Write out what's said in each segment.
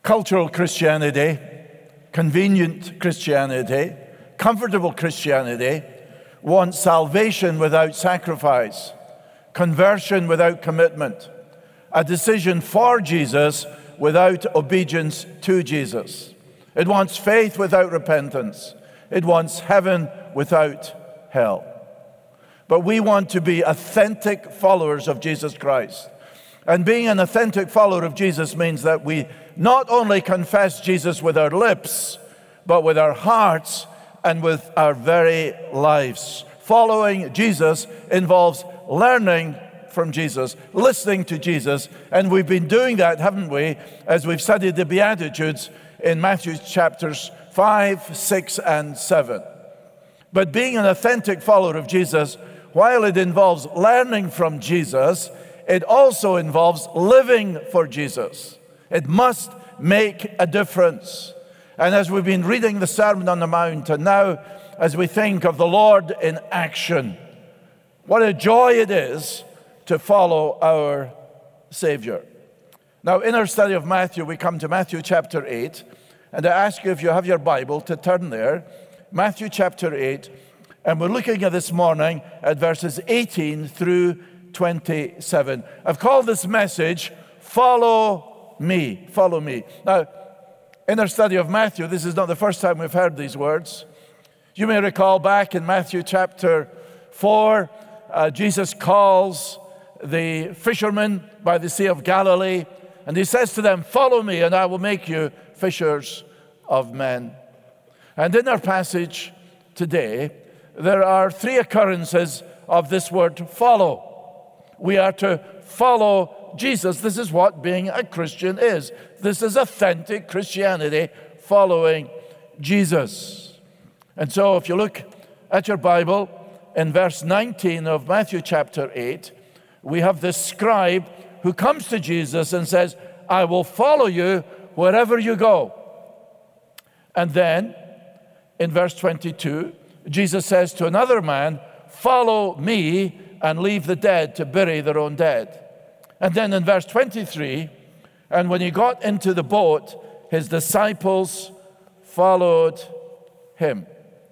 cultural Christianity, convenient Christianity, comfortable Christianity wants salvation without sacrifice, conversion without commitment, a decision for Jesus without obedience to Jesus. It wants faith without repentance. It wants heaven without hell. But we want to be authentic followers of Jesus Christ. And being an authentic follower of Jesus means that we not only confess Jesus with our lips, but with our hearts and with our very lives. Following Jesus involves learning from Jesus, listening to Jesus, and we've been doing that, haven't we, as we've studied the Beatitudes in Matthew chapters 5, 6, and 7. But being an authentic follower of Jesus, while it involves learning from Jesus, it also involves living for Jesus. It must make a difference. And as we've been reading the Sermon on the Mount, and now as we think of the Lord in action, what a joy it is to follow our Savior. Now, in our study of Matthew, we come to Matthew chapter 8, and I ask you, if you have your Bible, to turn there. Matthew chapter 8, and we're looking at this morning at verses 18 through 27. I've called this message, Follow Me, Follow Me. Now, in our study of Matthew, this is not the first time we've heard these words. You may recall back in Matthew chapter 4, Jesus calls the fishermen by the Sea of Galilee, and he says to them, "Follow me, and I will make you fishers of men." And in our passage today, there are three occurrences of this word follow. We are to follow Jesus. This is what being a Christian is. This is authentic Christianity, following Jesus. And so if you look at your Bible, in verse 19 of Matthew chapter 8, we have this scribe who comes to Jesus and says, "I will follow you wherever you go." And then in verse 22, Jesus says to another man, "Follow me and leave the dead to bury their own dead." And then in verse 23, "And when he got into the boat, his disciples followed him."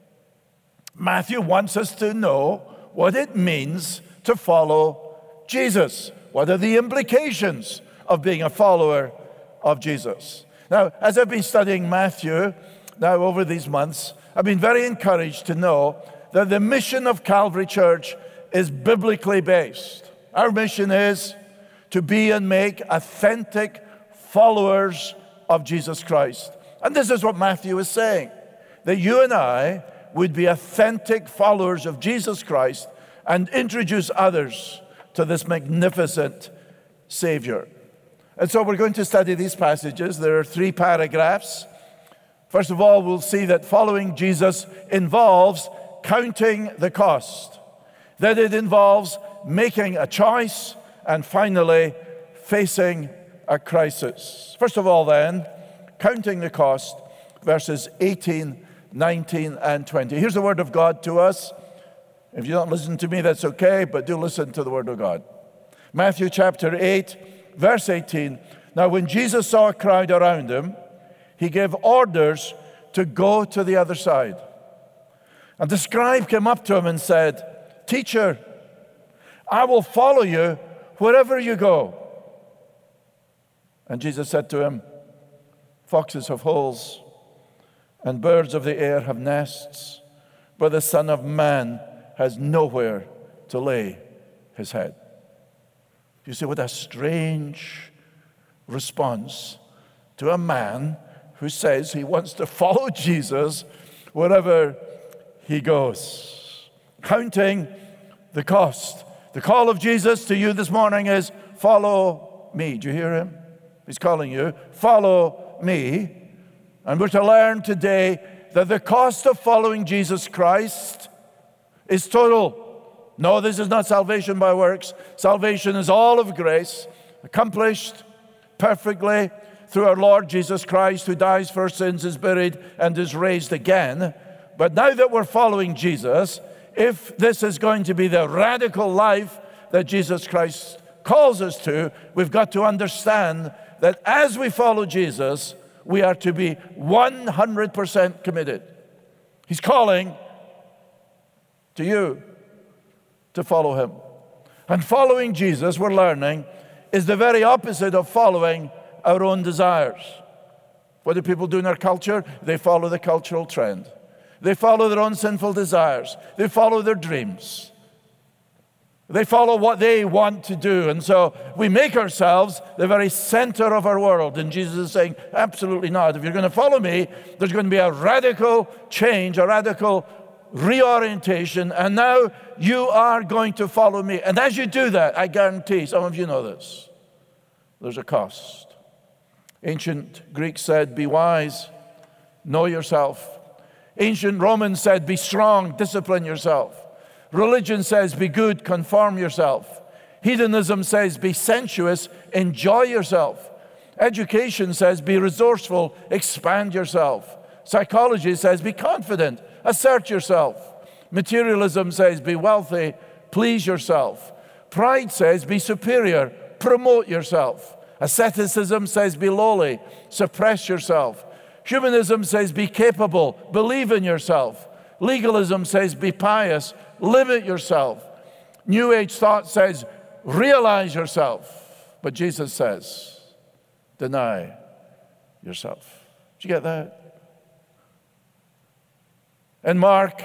Matthew wants us to know what it means to follow Jesus. What are the implications of being a follower of Jesus? Now, as I've been studying Matthew now over these months, I've been very encouraged to know that the mission of Calvary Church is biblically based. Our mission is to be and make authentic followers of Jesus Christ. And this is what Matthew is saying, that you and I would be authentic followers of Jesus Christ and introduce others to this magnificent Savior. And so we're going to study these passages. There are 3 paragraphs. First of all, we'll see that following Jesus involves counting the cost, that it involves making a choice, and finally, facing a crisis. First of all, then, counting the cost, verses 18, 19, and 20. Here's the word of God to us. If you don't listen to me, that's okay, but do listen to the word of God. Matthew chapter 8, verse 18. "Now when Jesus saw a crowd around him, he gave orders to go to the other side. And the scribe came up to him and said, 'Teacher, I will follow you wherever you go.' And Jesus said to him, 'Foxes have holes, and birds of the air have nests, but the Son of Man has nowhere to lay his head.'" You see, what a strange response to a man who says he wants to follow Jesus wherever he goes. Counting the cost. The call of Jesus to you this morning is, follow me. Do you hear him? He's calling you, follow me. And we're to learn today that the cost of following Jesus Christ is total. No, this is not salvation by works. Salvation is all of grace, accomplished perfectly through our Lord Jesus Christ, who dies for our sins, is buried, and is raised again. But now that we're following Jesus, if this is going to be the radical life that Jesus Christ calls us to, we've got to understand that as we follow Jesus, We are to be 100% committed. He's calling to you to follow him. And following Jesus, we're learning, is the very opposite of following our own desires. What do people do in our culture? They follow the cultural trend. They follow their own sinful desires. They follow their dreams. They follow what they want to do. And so we make ourselves the very center of our world. And Jesus is saying, absolutely not. If you're going to follow me, there's going to be a radical change, a radical reorientation. And now you are going to follow me. And as you do that, I guarantee, some of you know this, there's a cost. Ancient Greeks said, be wise, know yourself. Ancient Romans said, be strong, discipline yourself. Religion says, be good, conform yourself. Hedonism says, be sensuous, enjoy yourself. Education says, be resourceful, expand yourself. Psychology says, be confident, assert yourself. Materialism says, be wealthy, please yourself. Pride says, be superior, promote yourself. Asceticism says, be lowly, suppress yourself. Humanism says, be capable, believe in yourself. Legalism says, be pious, limit yourself. New Age thought says, realize yourself. But Jesus says, deny yourself. Did you get that? In Mark,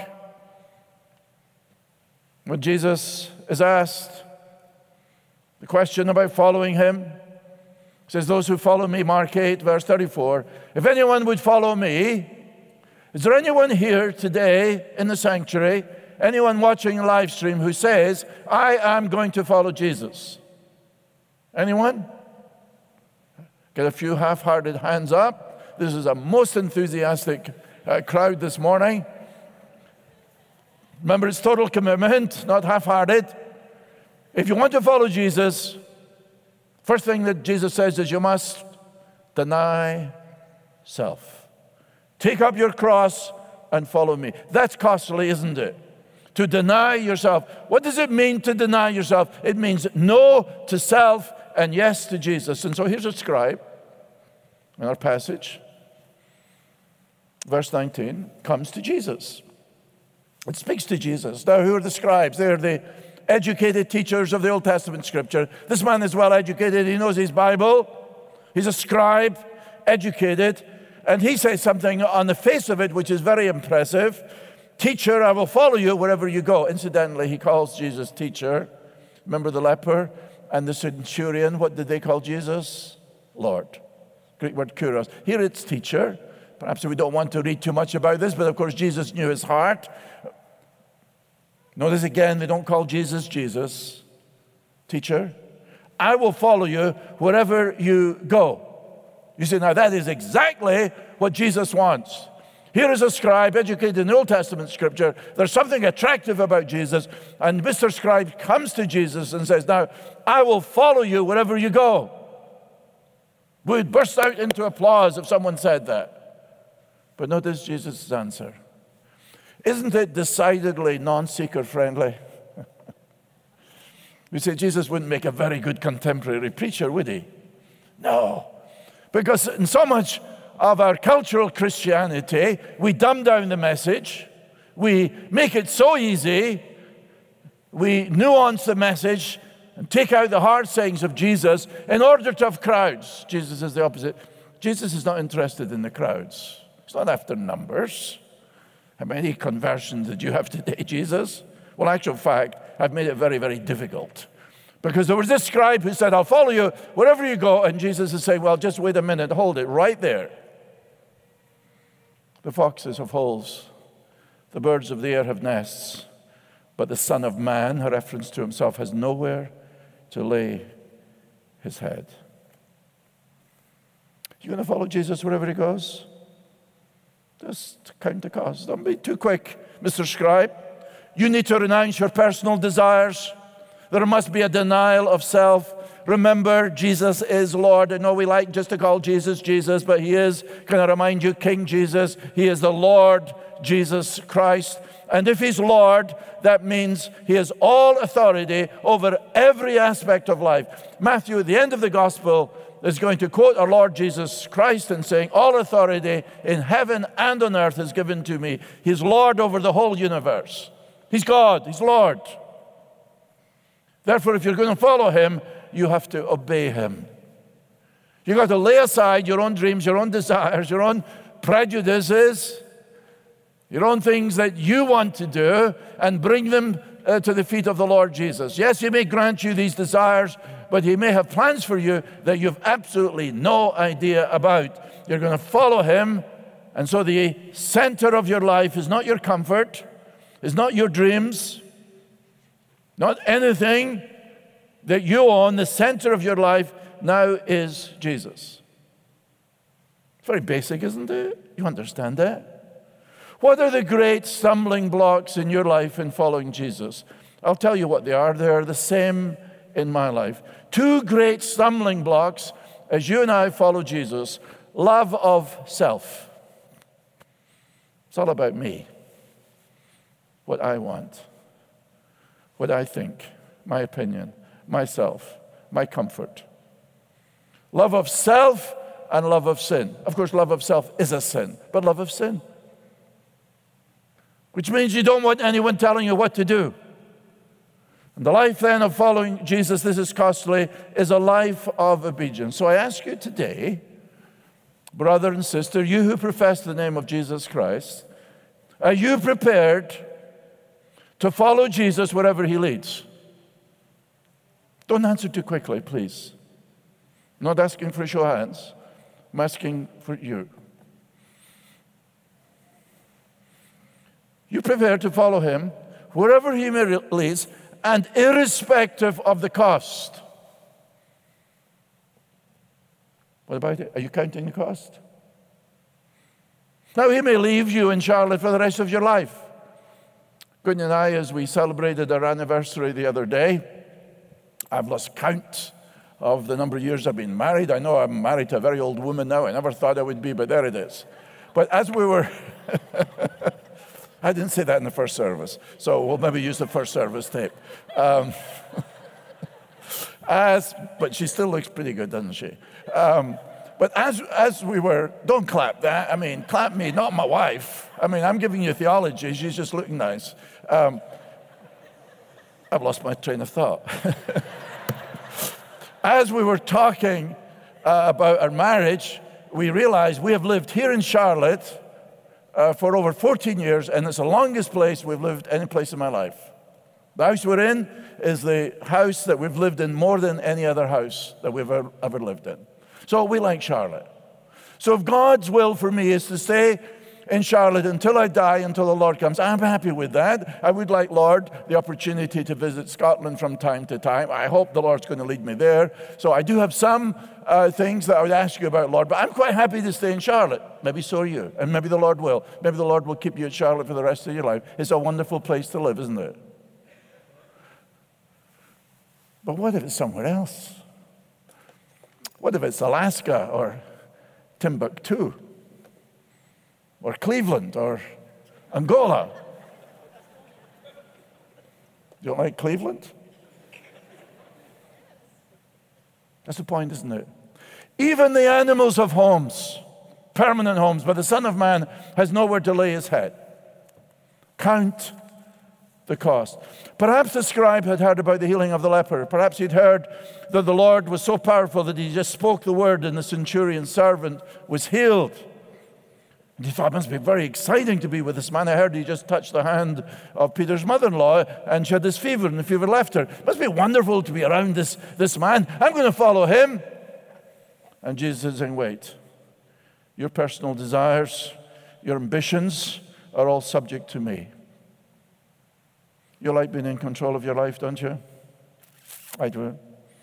when Jesus is asked the question about following him, he says, those who follow me, Mark 8, verse 34, if anyone would follow me, is there anyone here today in the sanctuary, anyone watching a live stream who says, I am going to follow Jesus? Anyone? Get a few half-hearted hands up. This is a most enthusiastic crowd this morning. Remember, it's total commitment, not half-hearted. If you want to follow Jesus, first thing that Jesus says is you must deny self. Take up your cross and follow me. That's costly, isn't it? To deny yourself. What does it mean to deny yourself? It means no to self and yes to Jesus. And so here's a scribe in our passage. Verse 19 comes to Jesus. It speaks to Jesus. Now, who are the scribes? They're the educated teachers of the Old Testament scripture. This man is well educated. He knows his Bible. He's a scribe, educated. And he says something on the face of it which is very impressive. Teacher, I will follow you wherever you go. Incidentally, he calls Jesus teacher. Remember the leper and the centurion? What did they call Jesus? Lord. Greek word kurios. Here it's teacher. Perhaps we don't want to read too much about this, but of course Jesus knew his heart. Notice again, they don't call Jesus Jesus. Teacher, I will follow you wherever you go. You say, now that is exactly what Jesus wants. Here is a scribe educated in the Old Testament scripture. There's something attractive about Jesus. And Mr. Scribe comes to Jesus and says, now, I will follow you wherever you go. We would burst out into applause if someone said that. But notice Jesus' answer. Isn't it decidedly non-seeker friendly? We say Jesus wouldn't make a very good contemporary preacher, would he? No. Because in so much of our cultural Christianity, we dumb down the message, we make it so easy, we nuance the message and take out the hard sayings of Jesus in order to have crowds. Jesus is the opposite. Jesus is not interested in the crowds. He's not after numbers. How many conversions did you have today, Jesus? Well, actual fact, I've made it very, very difficult. Because there was this scribe who said, I'll follow you wherever you go. And Jesus is saying, well, just wait a minute, hold it right there. The foxes have holes, the birds of the air have nests, but the Son of Man, a reference to himself, has nowhere to lay his head. You going to follow Jesus wherever he goes? Just count the cost. Don't be too quick, Mr. Scribe. You need to renounce your personal desires. There must be a denial of self. Remember, Jesus is Lord. I know we like just to call Jesus, Jesus, but he is, can I remind you, King Jesus. He is the Lord Jesus Christ. And if he's Lord, that means he has all authority over every aspect of life. Matthew, at the end of the gospel, is going to quote our Lord Jesus Christ and saying, all authority in heaven and on earth is given to me. He's Lord over the whole universe. He's God. He's Lord. Therefore, if you're going to follow him, you have to obey him. You've got to lay aside your own dreams, your own desires, your own prejudices, your own things that you want to do, and bring them to the feet of the Lord Jesus. Yes, he may grant you these desires, but he may have plans for you that you've absolutely no idea about. You're going to follow him, and so the center of your life is not your comfort, is not your dreams, not anything that you own. The center of your life now is Jesus. Very basic, isn't it? You understand that? What are the great stumbling blocks in your life in following Jesus? I'll tell you what they are. They are the same in my life. Two great stumbling blocks as you and I follow Jesus. Love of self. It's all about me. What I want. What I think. My opinion. Myself. My comfort. Love of self and love of sin. Of course, love of self is a sin, but love of sin, which means you don't want anyone telling you what to do. And the life then of following Jesus, this is costly, is a life of obedience. So I ask you today, brother and sister, you who profess the name of Jesus Christ, are you prepared to follow Jesus wherever he leads? Don't answer too quickly, please. I'm not asking for a show of hands. I'm asking for you. You prepare to follow him wherever he may leads, and irrespective of the cost. What about it? Are you counting the cost? Now, he may leave you in Charlotte for the rest of your life. Gwen and I, as we celebrated our anniversary the other day, I've lost count of the number of years I've been married. I know I'm married to a very old woman now. I never thought I would be, but there it is. But as we were... I didn't say that in the first service, so we'll maybe use the first service tape. But she still looks pretty good, doesn't she? But as we were, don't clap that. I mean, clap me, not my wife. I mean, I'm giving you theology. She's just looking nice. I've lost my train of thought. As we were talking about our marriage, we realized we have lived here in Charlotte for over 14 years, and it's the longest place we've lived any place in my life. The house we're in is the house that we've lived in more than any other house that we've ever lived in. So we like Charlotte. So if God's will for me is to stay in Charlotte until I die, until the Lord comes, I'm happy with that. I would like, Lord, the opportunity to visit Scotland from time to time. I hope the Lord's going to lead me there. So I do have some things that I would ask you about, Lord, but I'm quite happy to stay in Charlotte. Maybe so are you, and maybe the Lord will. Maybe the Lord will keep you at Charlotte for the rest of your life. It's a wonderful place to live, isn't it? But what if it's somewhere else? What if it's Alaska or Timbuktu or Cleveland or Angola? You don't like Cleveland? That's the point, isn't it? Even the animals have homes, permanent homes, but the Son of Man has nowhere to lay his head. Count the cost. Perhaps the scribe had heard about the healing of the leper. Perhaps he'd heard that the Lord was so powerful that he just spoke the word and the centurion's servant was healed. And he thought, it must be very exciting to be with this man. I heard he just touched the hand of Peter's mother-in-law and she had this fever and the fever left her. It must be wonderful to be around this man. I'm going to follow him. And Jesus is saying, wait. Your personal desires, your ambitions are all subject to me. You like being in control of your life, don't you? I do.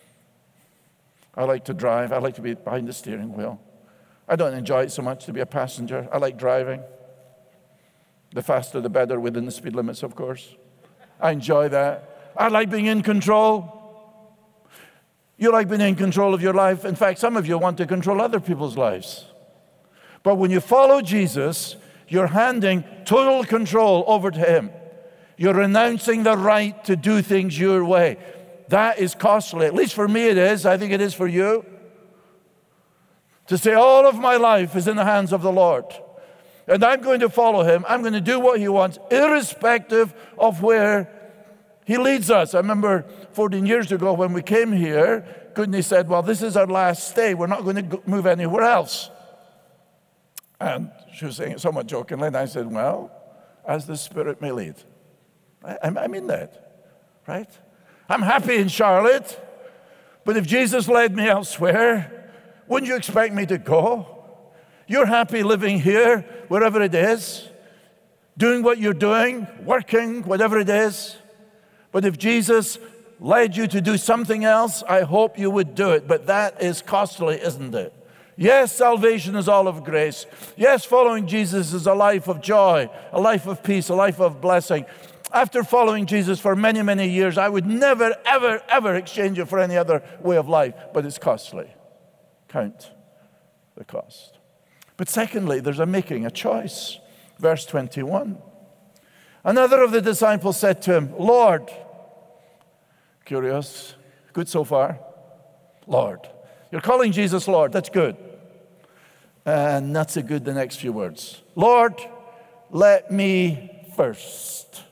I like to drive. I like to be behind the steering wheel. I don't enjoy it so much to be a passenger. I like driving. The faster, the better, within the speed limits, of course. I enjoy that. I like being in control. You like being in control of your life. In fact, some of you want to control other people's lives. But when you follow Jesus, you're handing total control over to him. You're renouncing the right to do things your way. That is costly. At least for me it is. I think it is for you. to say all of my life is in the hands of the Lord. And I'm going to follow him. I'm going to do what he wants, irrespective of where he leads us. I remember 14 years ago when we came here, Goodney said, well, this is our last stay. We're not going to move anywhere else. And she was saying it somewhat jokingly, and I said, well, as the Spirit may lead. I mean that, right? I'm happy in Charlotte, but if Jesus led me elsewhere, wouldn't you expect me to go? You're happy living here, wherever it is, doing what you're doing, working, whatever it is. But if Jesus led you to do something else, I hope you would do it. But that is costly, isn't it? Yes, salvation is all of grace. Yes, following Jesus is a life of joy, a life of peace, a life of blessing. After following Jesus for many, many years, I would never, ever, ever exchange it for any other way of life. But it's costly. Count the cost. But secondly, there's a making a choice. Verse 21. Another of the disciples said to him, Lord, curious, good so far, Lord. You're calling Jesus Lord, that's good. And not so good the next few words. Lord, let me first.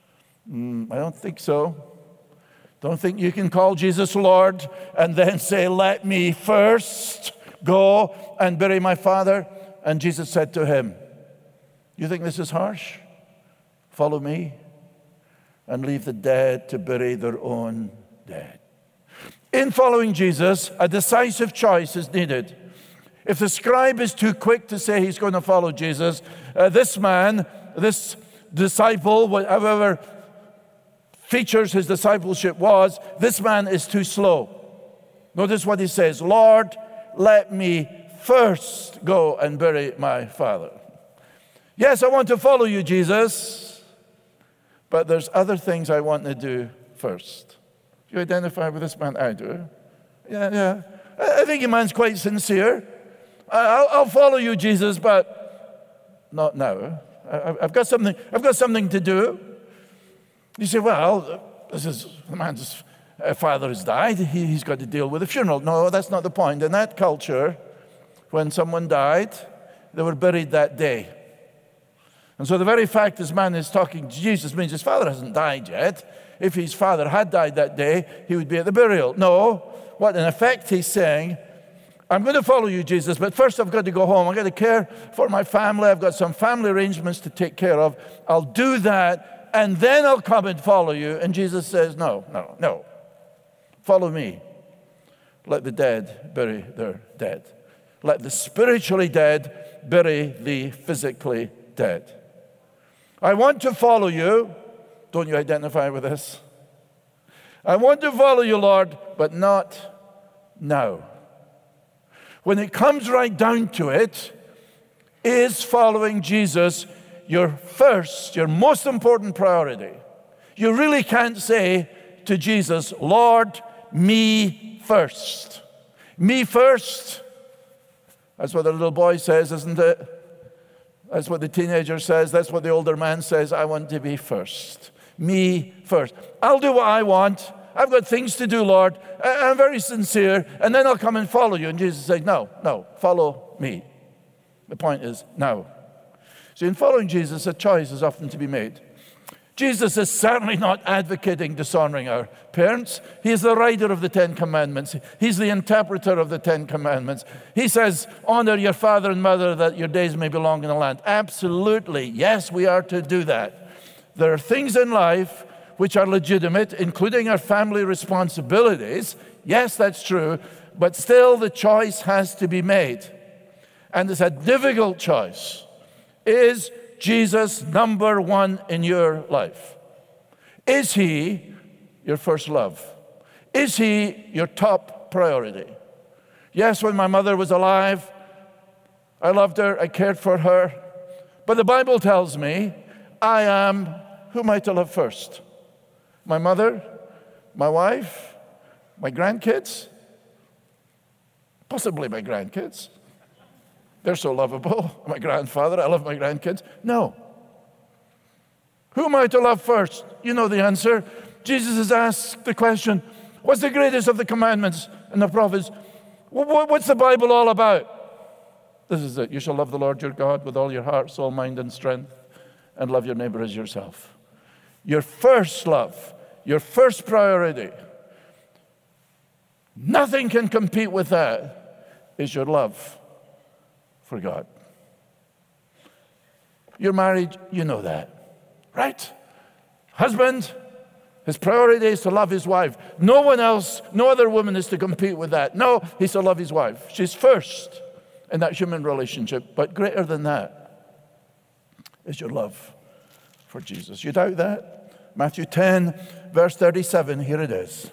I don't think so. Don't think you can call Jesus Lord and then say, let me first go and bury my father. And Jesus said to him, you think this is harsh? Follow me and leave the dead to bury their own dead. In following Jesus, a decisive choice is needed. If the scribe is too quick to say he's going to follow Jesus, this man, this disciple, whatever features his discipleship was, this man is too slow. Notice what he says, Lord, let me first go and bury my father. Yes, I want to follow you, Jesus, but there's other things I want to do first. Do you identify with this man? I do. Yeah. I think your man's quite sincere. I'll follow you, Jesus, but not now. I've got something to do. You say, well, the man's father has died. He's got to deal with a funeral. No, that's not the point. In that culture, when someone died, they were buried that day. And so the very fact this man is talking to Jesus means his father hasn't died yet. If his father had died that day, he would be at the burial. No, what in effect he's saying, I'm going to follow you, Jesus, but first I've got to go home. I've got to care for my family. I've got some family arrangements to take care of. I'll do that, and then I'll come and follow you. And Jesus says, no. Follow me. Let the dead bury their dead. Let the spiritually dead bury the physically dead. I want to follow you. Don't you identify with this? I want to follow you, Lord, but not now. When it comes right down to it, is following Jesus your most important priority? You really can't say to Jesus, Lord, me first. Me first. That's what the little boy says, isn't it? That's what the teenager says. That's what the older man says. I want to be first. Me first. I'll do what I want. I've got things to do, Lord. I'm very sincere. And then I'll come and follow you. And Jesus says, no, follow me. The point is now. So in following Jesus, a choice is often to be made. Jesus is certainly not advocating dishonoring our parents. He is the writer of the Ten Commandments. He's the interpreter of the Ten Commandments. He says, honor your father and mother that your days may be long in the land. Absolutely. Yes, we are to do that. There are things in life which are legitimate, including our family responsibilities. Yes, that's true. But still, the choice has to be made. And it's a difficult choice. Is Jesus number one in your life? Is he your first love? Is he your top priority? Yes, when my mother was alive, I loved her, I cared for her. But the Bible tells me who am I to love first? My mother, my wife, my grandkids? Possibly my grandkids. They're so lovable. My grandfather, I love my grandkids. No. Who am I to love first? You know the answer. Jesus has asked the question, what's the greatest of the commandments and the prophets? What's the Bible all about? This is it. You shall love the Lord your God with all your heart, soul, mind, and strength, and love your neighbor as yourself. Your first love, your first priority, nothing can compete with that, is your love for God. You're married, you know that, right? Husband, his priority is to love his wife. No one else, no other woman is to compete with that. No, he's to love his wife. She's first in that human relationship. But greater than that is your love for Jesus. You doubt that? Matthew 10, verse 37, here it is.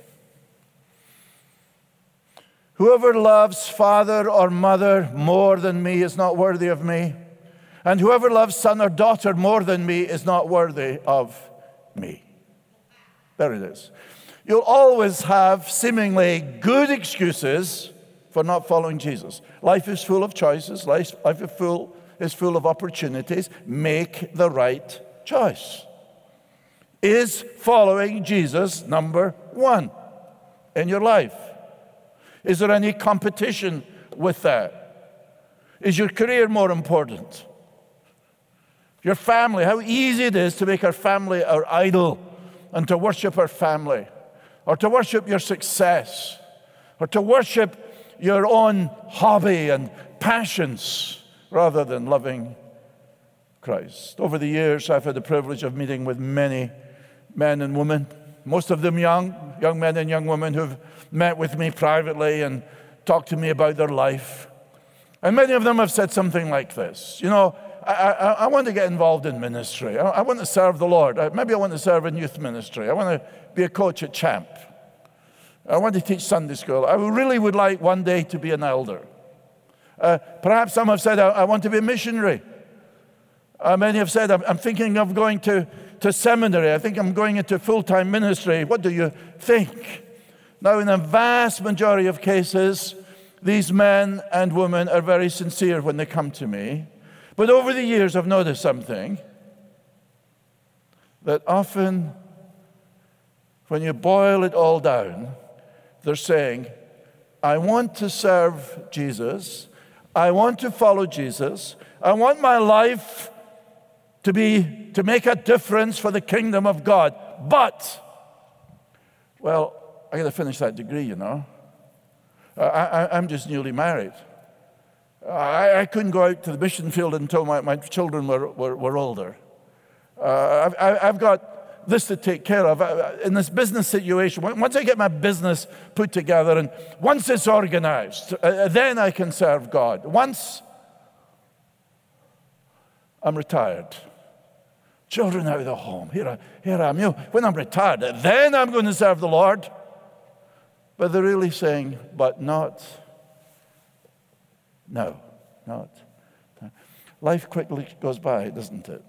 Whoever loves father or mother more than me is not worthy of me. And whoever loves son or daughter more than me is not worthy of me. There it is. You'll always have seemingly good excuses for not following Jesus. Life is full of choices. Life is full of opportunities. Make the right choice. Is following Jesus number one in your life? Is there any competition with that? Is your career more important? Your family, how easy it is to make our family our idol and to worship our family, or to worship your success, or to worship your own hobby and passions rather than loving Christ. Over the years, I've had the privilege of meeting with many men and women, most of them young men and young women who've met with me privately and talked to me about their life. And many of them have said something like this, you know, I want to get involved in ministry. I want to serve the Lord. Maybe I want to serve in youth ministry. I want to be a coach at Champ. I want to teach Sunday school. I really would like one day to be an elder. Perhaps some have said, I want to be a missionary. Many have said, I'm thinking of going to seminary. I think I'm going into full-time ministry. What do you think? Now, in a vast majority of cases, these men and women are very sincere when they come to me. But over the years, I've noticed something, that often when you boil it all down, they're saying, I want to serve Jesus. I want to follow Jesus. I want my life to make a difference for the kingdom of God. But, well, I got to finish that degree, you know. I'm just newly married. I couldn't go out to the mission field until my children were older. I've got this to take care of. In this business situation, once I get my business put together and once it's organized, then I can serve God. Once I'm retired, children out of the home, here I am. You know, when I'm retired, then I'm going to serve the Lord. But they're really saying, but not. No, not. Life quickly goes by, doesn't it?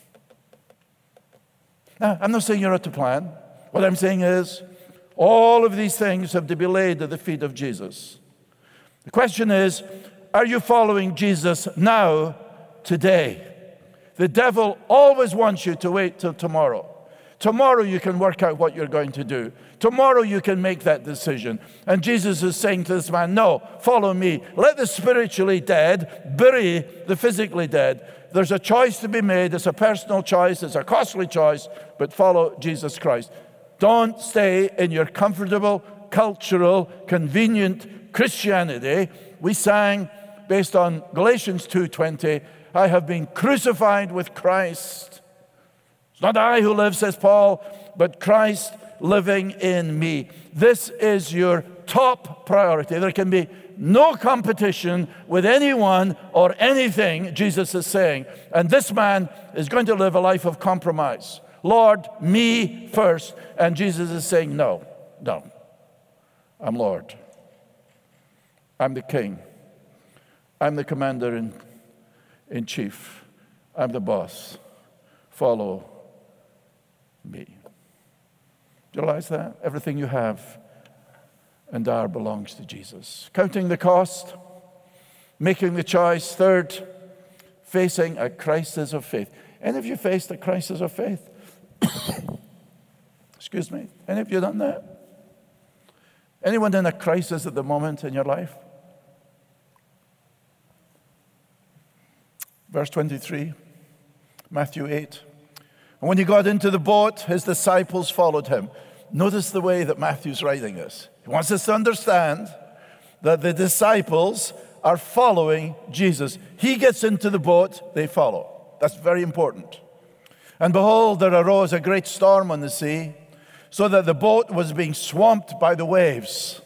Now, I'm not saying you're out to plan. What I'm saying is, all of these things have to be laid at the feet of Jesus. The question is, are you following Jesus now, today? The devil always wants you to wait till tomorrow. Tomorrow you can work out what you're going to do. Tomorrow you can make that decision. And Jesus is saying to this man, no, follow me. Let the spiritually dead bury the physically dead. There's a choice to be made. It's a personal choice. It's a costly choice. But follow Jesus Christ. Don't stay in your comfortable, cultural, convenient Christianity. We sang, based on Galatians 2:20, I have been crucified with Christ. It's not I who live, says Paul, but Christ living in me. This is your top priority. There can be no competition with anyone or anything, Jesus is saying. And this man is going to live a life of compromise. Lord, me first. And Jesus is saying, no. I'm Lord. I'm the king. I'm the commander in chief. I'm the boss. Follow me. Do you realize that? Everything you have and are belongs to Jesus. Counting the cost, making the choice. Third, facing a crisis of faith. Any of you faced a crisis of faith? Excuse me. Any of you done that? Anyone in a crisis at the moment in your life? Verse 23, Matthew 8. And when he got into the boat, his disciples followed him. Notice the way that Matthew's writing this. He wants us to understand that the disciples are following Jesus. He gets into the boat, they follow. That's very important. And behold, there arose a great storm on the sea, so that the boat was being swamped by the waves.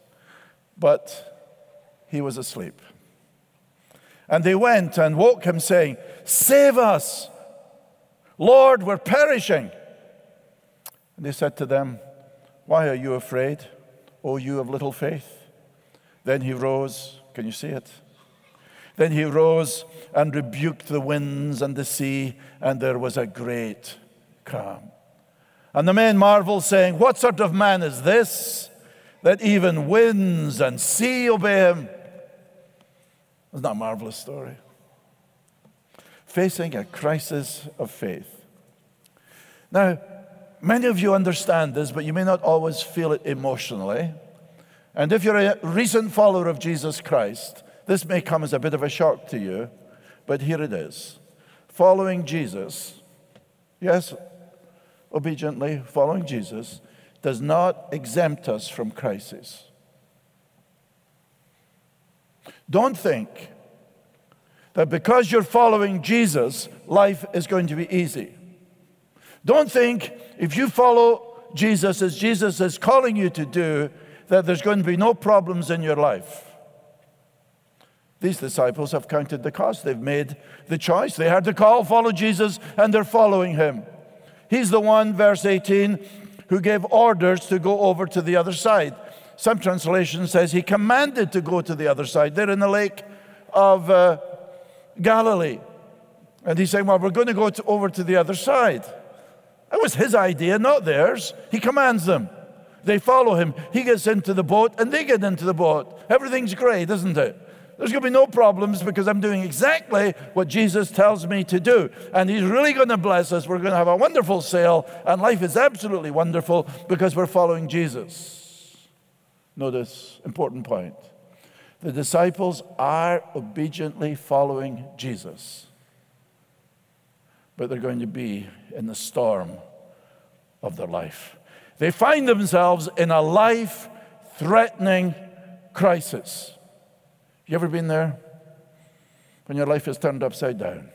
But he was asleep. And they went and woke him, saying, "Save us, Lord, we're perishing." And they said to them, "Why are you afraid, O you of little faith?" Then he rose. Can you see it? Then he rose and rebuked the winds and the sea, and there was a great calm. And the men marveled, saying, "What sort of man is this, that even winds and sea obey him?" Isn't that a marvelous story? Facing a crisis of faith. Now, many of you understand this, but you may not always feel it emotionally. And if you're a recent follower of Jesus Christ, this may come as a bit of a shock to you, but here it is. Following Jesus, yes, obediently following Jesus, does not exempt us from crisis. Don't think that because you're following Jesus, life is going to be easy. Don't think if you follow Jesus as Jesus is calling you to do, that there's going to be no problems in your life. These disciples have counted the cost. They've made the choice. They heard the call, follow Jesus, and they're following him. He's the one, verse 18, who gave orders to go over to the other side. Some translation says he commanded to go to the other side. They're in the lake of Galilee. And he's saying, well, we're going to go over to the other side. That was his idea, not theirs. He commands them. They follow him. He gets into the boat, and they get into the boat. Everything's great, isn't it? There's going to be no problems because I'm doing exactly what Jesus tells me to do. And he's really going to bless us. We're going to have a wonderful sail, and life is absolutely wonderful because we're following Jesus. Notice, important point. The disciples are obediently following Jesus, but they're going to be in the storm of their life. They find themselves in a life-threatening crisis. You ever been there? When your life is turned upside down?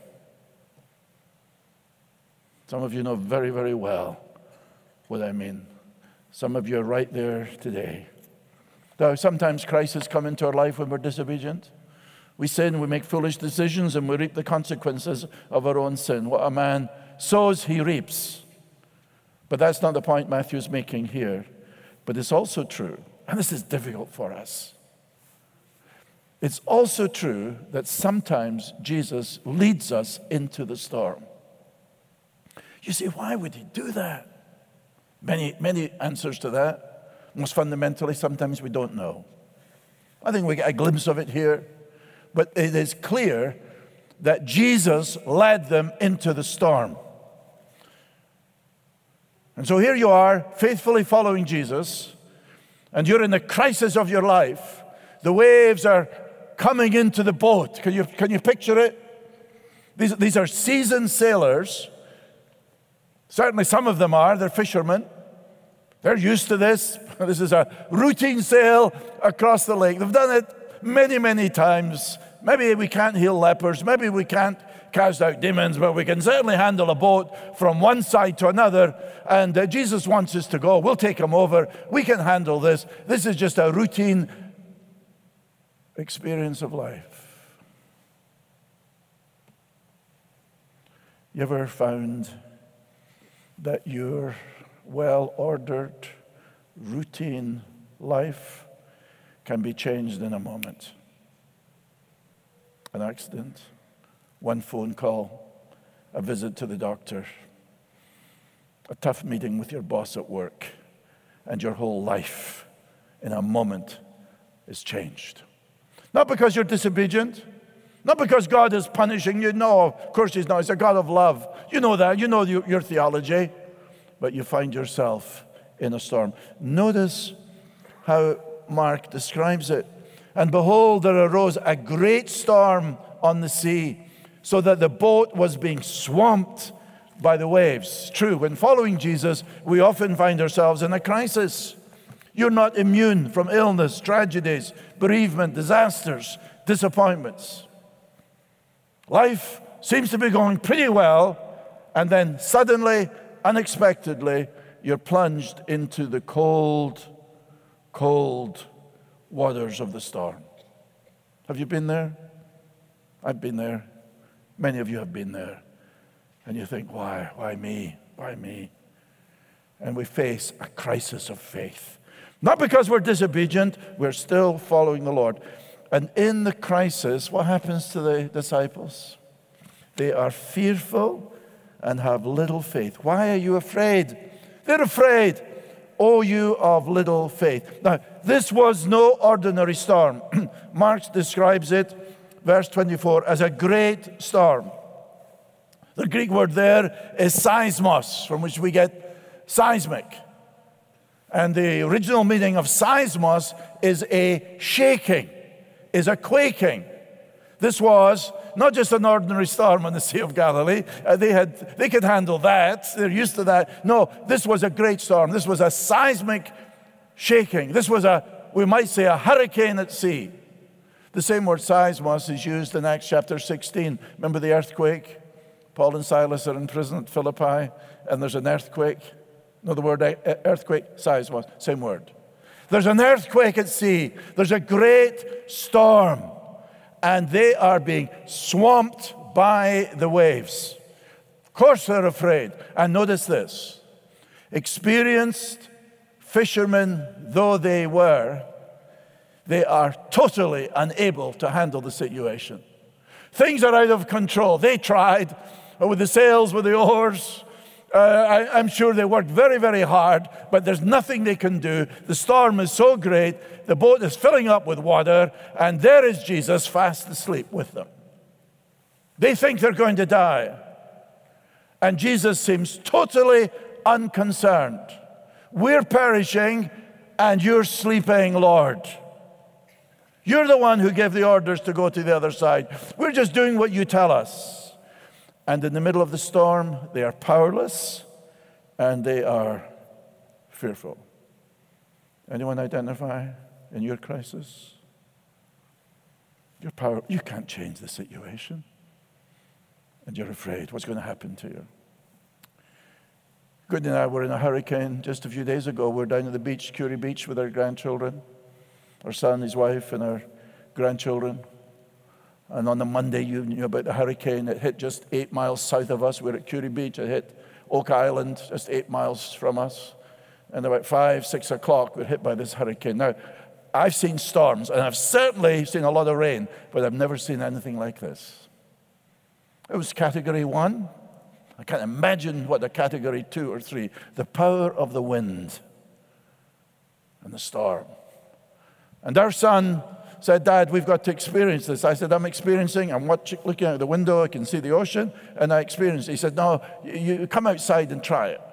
Some of you know very, very well what I mean. Some of you are right there today. Now, sometimes crises come into our life when we're disobedient. We sin, we make foolish decisions, and we reap the consequences of our own sin. What a man sows, he reaps. But that's not the point Matthew's making here. But it's also true, and this is difficult for us. It's also true that sometimes Jesus leads us into the storm. You say, why would he do that? Many answers to that. Most fundamentally, sometimes we don't know. I think we get a glimpse of it here. But it is clear that Jesus led them into the storm. And so here you are, faithfully following Jesus, and you're in the crisis of your life. The waves are coming into the boat. Can you picture it? These are seasoned sailors. Certainly some of them are. They're fishermen. They're used to this. This is a routine sail across the lake. They've done it many, many times. Maybe we can't heal lepers. Maybe we can't cast out demons, but we can certainly handle a boat from one side to another. And Jesus wants us to go. We'll take him over. We can handle this. This is just a routine experience of life. You ever found that your well-ordered, routine life can be changed in a moment? An accident, one phone call, a visit to the doctor, a tough meeting with your boss at work, and your whole life in a moment is changed. Not because you're disobedient, not because God is punishing you. No, of course he's not. He's a God of love. You know that. You know your theology. But you find yourself in a storm. Notice how Mark describes it. And behold, there arose a great storm on the sea, so that the boat was being swamped by the waves. True, when following Jesus, we often find ourselves in a crisis. You're not immune from illness, tragedies, bereavement, disasters, disappointments. Life seems to be going pretty well, and then suddenly, unexpectedly, you're plunged into the cold, cold waters of the storm. Have you been there? I've been there. Many of you have been there. And you think, why? Why me? Why me? And we face a crisis of faith. Not because we're disobedient, we're still following the Lord. And in the crisis, what happens to the disciples? They are fearful and have little faith. Why are you afraid? They're afraid. O you of little faith. Now, this was no ordinary storm. Mark describes it, verse 24, as a great storm. The Greek word there is seismos, from which we get seismic. And the original meaning of seismos is a shaking, is a quaking. This was not just an ordinary storm on the Sea of Galilee. They could handle that. They're used to that. No, this was a great storm. This was a seismic shaking. This was we might say, a hurricane at sea. The same word seismos is used in Acts chapter 16. Remember the earthquake? Paul and Silas are in prison at Philippi, and there's an earthquake. No, the word earthquake, seismos, same word. There's an earthquake at sea. There's a great storm. And they are being swamped by the waves. Of course they're afraid. And notice this. Experienced fishermen though they were, they are totally unable to handle the situation. Things are out of control. They tried with the sails, with the oars. I'm sure they worked very, very hard, but there's nothing they can do. The storm is so great, the boat is filling up with water, and there is Jesus fast asleep with them. They think they're going to die. And Jesus seems totally unconcerned. We're perishing, and you're sleeping, Lord. You're the one who gave the orders to go to the other side. We're just doing what you tell us. And in the middle of the storm, they are powerless and they are fearful. Anyone identify in your crisis? You can't change the situation. And you're afraid what's going to happen to you. Goodney and I were in a hurricane just a few days ago. We're down at the beach, Curie Beach, with our grandchildren. Our son, his wife, and our grandchildren. And on the Monday, you knew about the hurricane. It hit just 8 miles south of us. We're at Curie Beach. It hit Oak Island, just 8 miles from us. And about 5, 6 o'clock, we're hit by this hurricane. Now, I've seen storms, and I've certainly seen a lot of rain, but I've never seen anything like this. It was Category 1. I can't imagine what a Category 2 or 3. The power of the wind and the storm. And our son said, Dad, we've got to experience this. I said, I'm looking out the window, I can see the ocean, and I experienced it. He said, no, you come outside and try it.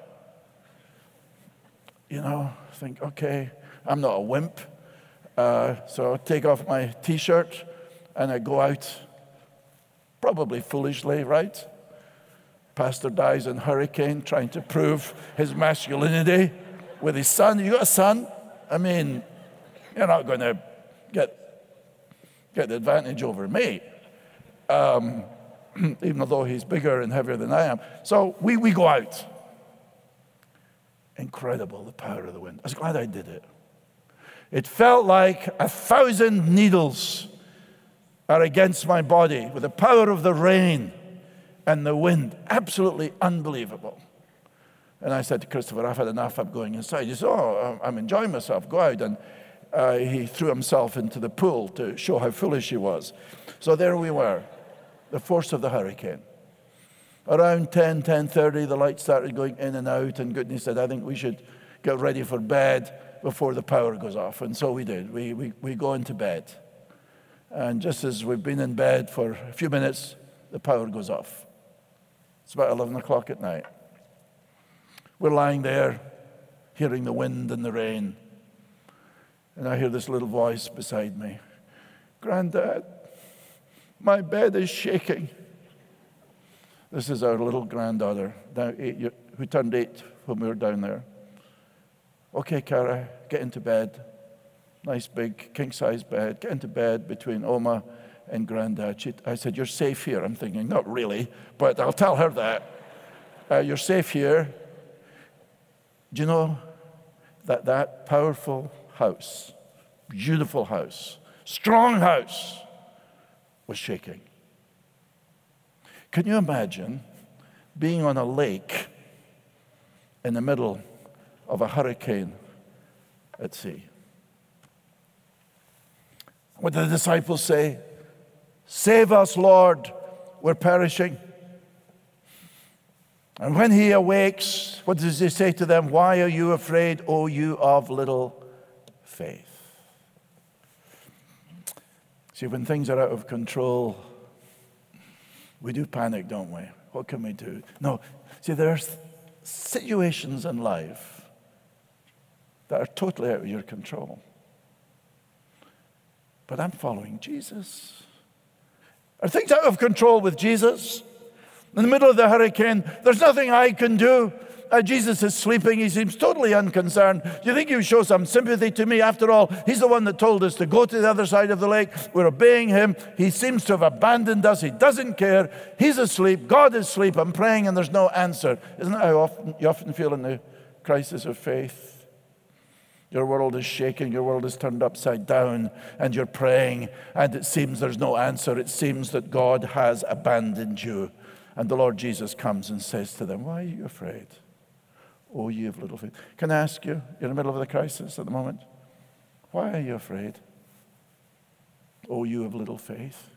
You know, I think, okay, I'm not a wimp. So I take off my T-shirt and I go out, probably foolishly, right? Pastor dies in hurricane, trying to prove his masculinity with his son. You got a son? I mean, you're not going to get the advantage over me, even though he's bigger and heavier than I am. So we go out. Incredible, the power of the wind. I was glad I did it. It felt like 1,000 needles are against my body with the power of the rain and the wind. Absolutely unbelievable. And I said to Christopher, I've had enough, I'm going inside. He said, I'm enjoying myself, go out. And he threw himself into the pool to show how foolish he was. So there we were, the force of the hurricane. Around 10:30, the lights started going in and out, and Goodney said, I think we should get ready for bed before the power goes off. And so we did. We go into bed. And just as we've been in bed for a few minutes, the power goes off. It's about 11 o'clock at night. We're lying there, hearing the wind and the rain. And I hear this little voice beside me. Granddad, my bed is shaking. This is our little granddaughter, who turned 8 when we were down there. Okay, Cara, get into bed. Nice big king-size bed. Get into bed between Oma and Granddad. I said, you're safe here. I'm thinking, not really, but I'll tell her that. You're safe here. Do you know that powerful house, beautiful house, strong house, was shaking? Can you imagine being on a lake in the middle of a hurricane at sea? What did the disciples say? Save us, Lord, we're perishing. And when he awakes, what does he say to them? Why are you afraid, O you of little faith? See, when things are out of control, we do panic, don't we? What can we do? No, see, there are situations in life that are totally out of your control. But I'm following Jesus. Are things out of control with Jesus? In the middle of the hurricane, there's nothing I can do. Jesus is sleeping. He seems totally unconcerned. Do you think he would show some sympathy to me? After all, he's the one that told us to go to the other side of the lake. We're obeying him. He seems to have abandoned us. He doesn't care. He's asleep. God is asleep. I'm praying and there's no answer. Isn't that how you often feel in the crisis of faith? Your world is shaking, your world is turned upside down, and you're praying, and it seems there's no answer. It seems that God has abandoned you. And the Lord Jesus comes and says to them, why are you afraid? Oh, you have little faith. Can I ask you, you're in the middle of the crisis at the moment, why are you afraid? Oh, you have little faith.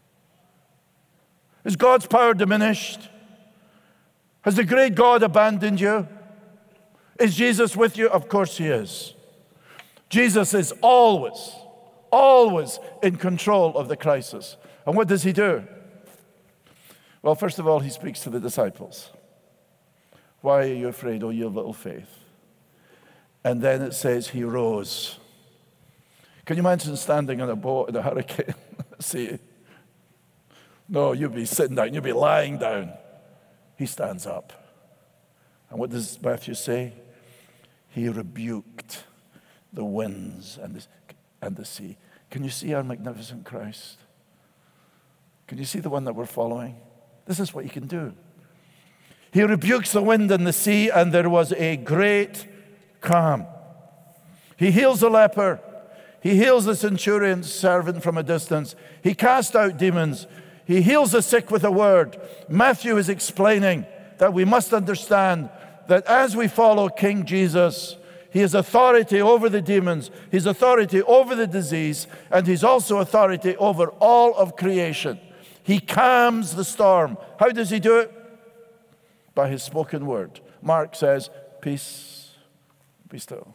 Is God's power diminished? Has the great God abandoned you? Is Jesus with you? Of course he is. Jesus is always in control of the crisis. And what does he do? Well, first of all, he speaks to the disciples. Why are you afraid, oh, you have little faith? And then it says he rose. Can you imagine standing on a boat in a hurricane? See? No, you'd be sitting down, you'd be lying down. He stands up. And what does Matthew say? He rebuked the winds and the sea. Can you see our magnificent Christ? Can you see the one that we're following? This is what he can do. He rebukes the wind and the sea, and there was a great calm. He heals the leper. He heals the centurion's servant from a distance. He cast out demons. He heals the sick with a word. Matthew is explaining that we must understand that as we follow King Jesus, he has authority over the demons, he's authority over the disease, and he's also authority over all of creation. He calms the storm. How does he do it? By his spoken word. Mark says, peace, be still.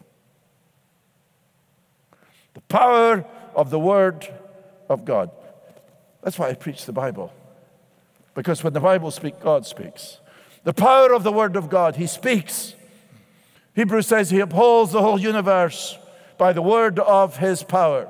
The power of the word of God. That's why I preach the Bible. Because when the Bible speaks, God speaks. The power of the word of God, he speaks. Hebrews says he upholds the whole universe by the word of his power.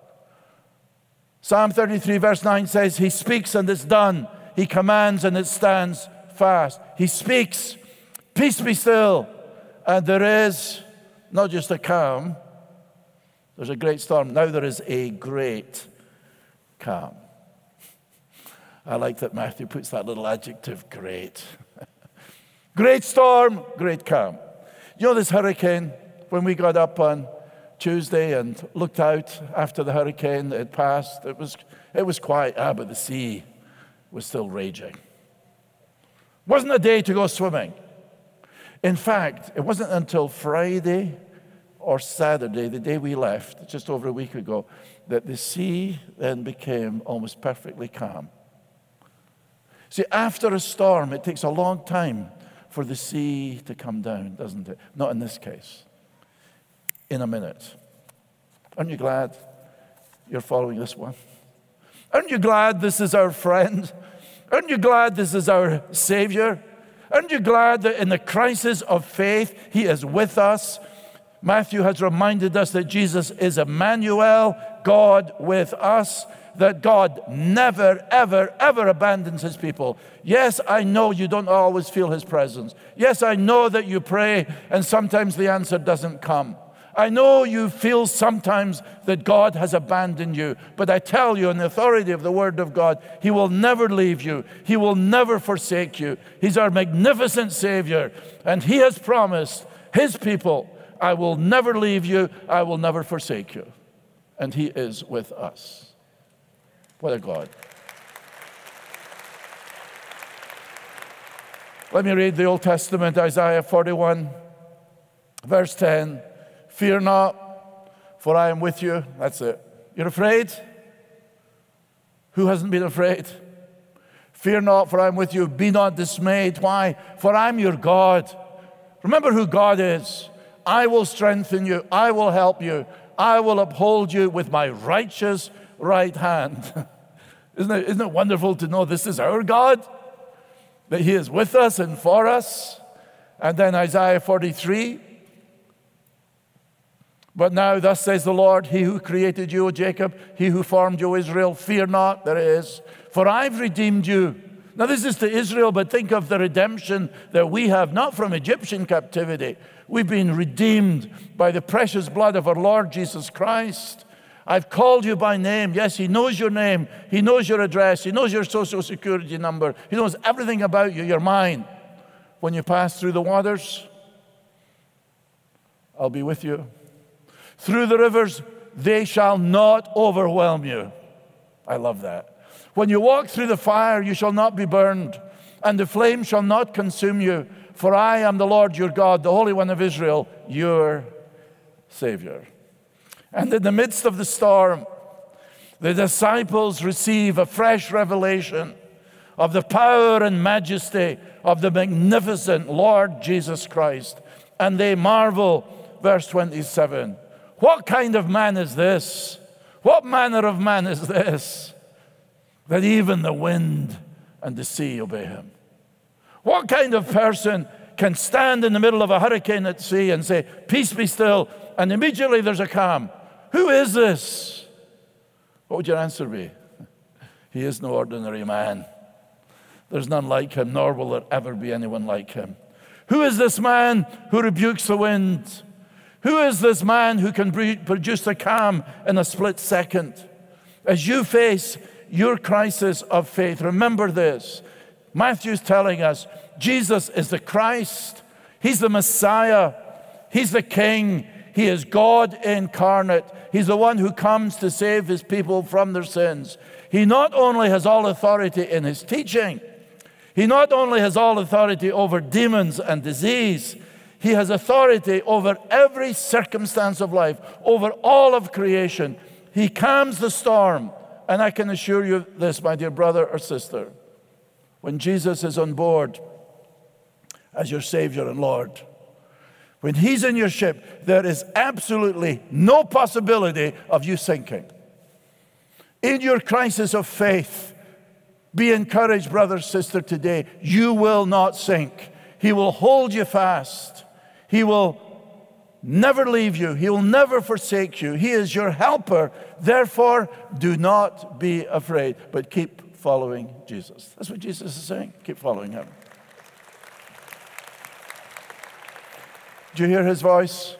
Psalm 33 verse 9 says he speaks and it's done. He commands and it stands fast. He speaks, peace be still. And there is not just a calm, there's a great storm. Now there is a great calm. I like that Matthew puts that little adjective, great. Great storm, great calm. You know this hurricane, when we got up on Tuesday and looked out after the hurricane had passed, it was quiet, but the sea was still raging. It wasn't a day to go swimming. In fact, it wasn't until Friday or Saturday, the day we left, just over a week ago, that the sea then became almost perfectly calm. See, after a storm, it takes a long time for the sea to come down, doesn't it? Not in this case. In a minute. Aren't you glad you're following this one? Aren't you glad this is our friend? Aren't you glad this is our Savior? Aren't you glad that in the crisis of faith, he is with us? Matthew has reminded us that Jesus is Emmanuel, God with us. that God never, ever, ever abandons his people. Yes, I know you don't always feel his presence. Yes, I know that you pray and sometimes the answer doesn't come. I know you feel sometimes that God has abandoned you, but I tell you in the authority of the Word of God, he will never leave you. He will never forsake you. He's our magnificent Savior, and he has promised his people, I will never leave you, I will never forsake you. And he is with us. What a God. Let me read the Old Testament, Isaiah 41, verse 10. Fear not, for I am with you. That's it. You're afraid? Who hasn't been afraid? Fear not, for I am with you. Be not dismayed. Why? For I'm your God. Remember who God is. I will strengthen you. I will help you. I will uphold you with my righteous right hand. Isn't it wonderful to know this is our God? That he is with us and for us. And then Isaiah 43. But now thus says the Lord, he who created you, O Jacob, he who formed you, Israel, fear not, there it is, for I've redeemed you. Now this is to Israel, but think of the redemption that we have, not from Egyptian captivity. We've been redeemed by the precious blood of our Lord Jesus Christ. I've called you by name. Yes, he knows your name. He knows your address. He knows your social security number. He knows everything about you. You're mine. When you pass through the waters, I'll be with you. Through the rivers, they shall not overwhelm you. I love that. When you walk through the fire, you shall not be burned, and the flame shall not consume you. For I am the Lord your God, the Holy One of Israel, your Savior. And in the midst of the storm, the disciples receive a fresh revelation of the power and majesty of the magnificent Lord Jesus Christ. And they marvel, verse 27. What kind of man is this? What manner of man is this? That even the wind and the sea obey him. What kind of person can stand in the middle of a hurricane at sea and say, peace be still, and immediately there's a calm? Who is this? What would your answer be? He is no ordinary man. There's none like him, nor will there ever be anyone like him. Who is this man who rebukes the wind? Who is this man who can produce a calm in a split second? As you face your crisis of faith, remember this. Matthew's telling us Jesus is the Christ. He's the Messiah. He's the King. He is God incarnate. He's the one who comes to save his people from their sins. He not only has all authority in his teaching, he not only has all authority over demons and disease, he has authority over every circumstance of life, over all of creation. He calms the storm. And I can assure you this, my dear brother or sister, when Jesus is on board as your Savior and Lord, when he's in your ship, there is absolutely no possibility of you sinking. In your crisis of faith, be encouraged, brother, sister, today. You will not sink. He will hold you fast. He will never leave you. He will never forsake you. He is your helper. Therefore, do not be afraid, but keep following Jesus. That's what Jesus is saying. Keep following him. Do you hear his voice?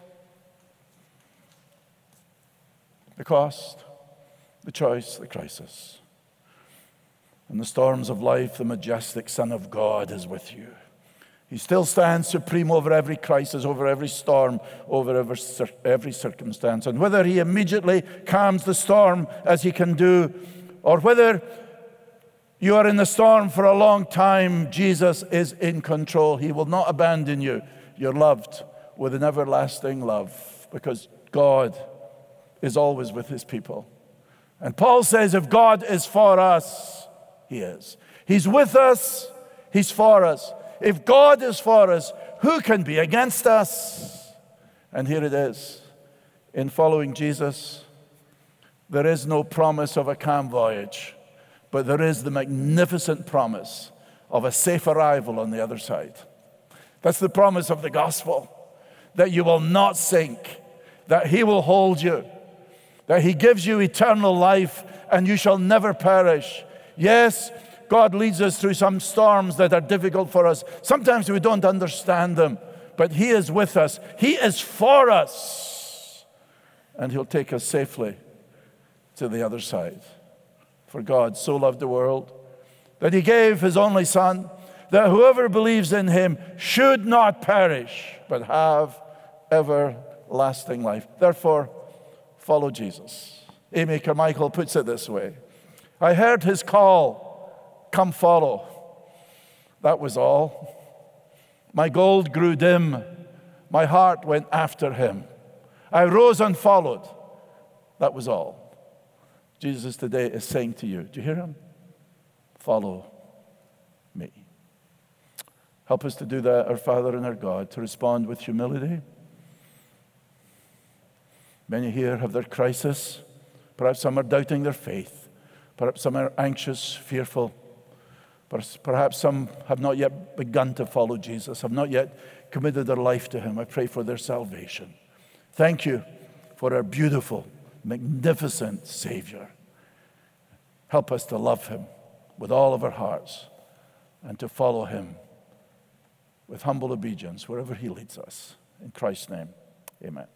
The cost, the choice, the crisis. In the storms of life, the majestic Son of God is with you. He still stands supreme over every crisis, over every storm, over every circumstance. And whether he immediately calms the storm as he can do, or whether you are in the storm for a long time, Jesus is in control. He will not abandon you. You're loved with an everlasting love because God is always with his people. And Paul says if God is for us, he is. He's with us, he's for us. If God is for us, who can be against us? And here it is. In following Jesus, there is no promise of a calm voyage, but there is the magnificent promise of a safe arrival on the other side. That's the promise of the gospel, that you will not sink, that he will hold you, that he gives you eternal life and you shall never perish. Yes, God leads us through some storms that are difficult for us. Sometimes we don't understand them, but he is with us. He is for us, and he'll take us safely to the other side. For God so loved the world that he gave his only Son, that whoever believes in him should not perish, but have everlasting life. Therefore, follow Jesus. Amy Carmichael puts it this way: I heard his call, come follow. That was all. My gold grew dim. My heart went after him. I rose and followed. That was all. Jesus today is saying to you, do you hear him? Follow me. Help us to do that, our Father and our God, to respond with humility. Many here have their crisis. Perhaps some are doubting their faith. Perhaps some are anxious, fearful. Perhaps some have not yet begun to follow Jesus, have not yet committed their life to him. I pray for their salvation. Thank you for our beautiful, magnificent Savior. Help us to love him with all of our hearts and to follow him with humble obedience wherever he leads us. In Christ's name, amen.